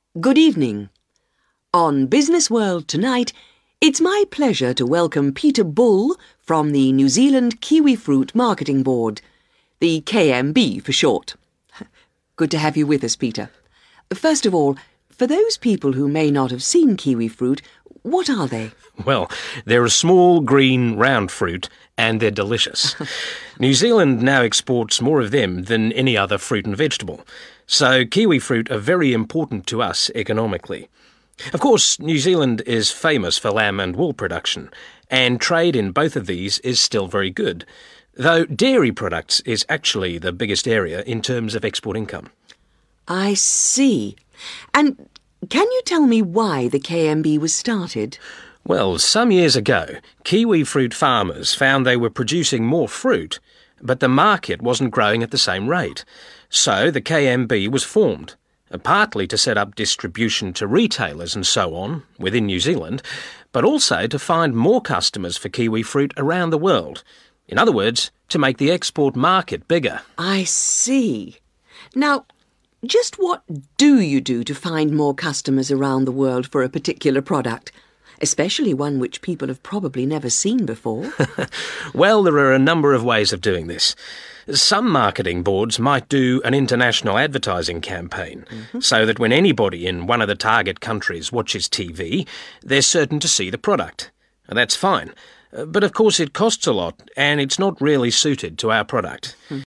Good evening. On Business World tonight, it's my pleasure to welcome Peter Bull from the New Zealand Kiwi Fruit Marketing Board, the KMB for short. Good to have you with us, Peter. First of all, for those people who may not have seen kiwi fruit, what are they? Well, they're a small, green, round fruit, and they're delicious. New Zealand now exports more of them than any other fruit and vegetable, so kiwi fruit are very important to us economically. Of course, New Zealand is famous for lamb and wool production, and trade in both of these is still very good, though dairy products is actually the biggest area in terms of export income. I see. And can you tell me why the KMB was started? Well, some years ago, kiwi fruit farmers found they were producing more fruit, but the market wasn't growing at the same rate. So the KMB was formed, partly to set up distribution to retailers and so on within New Zealand, but also to find more customers for kiwi fruit around the world. In other words, to make the export market bigger. I see. Now, just what do you do to find more customers around the world for a particular product, especially one which people have probably never seen before? Well, there are a number of ways of doing this. Some marketing boards might do an international advertising campaign, so that when anybody in one of the target countries watches TV, they're certain to see the product. That's fine. But of course it costs a lot, and it's not really suited to our product.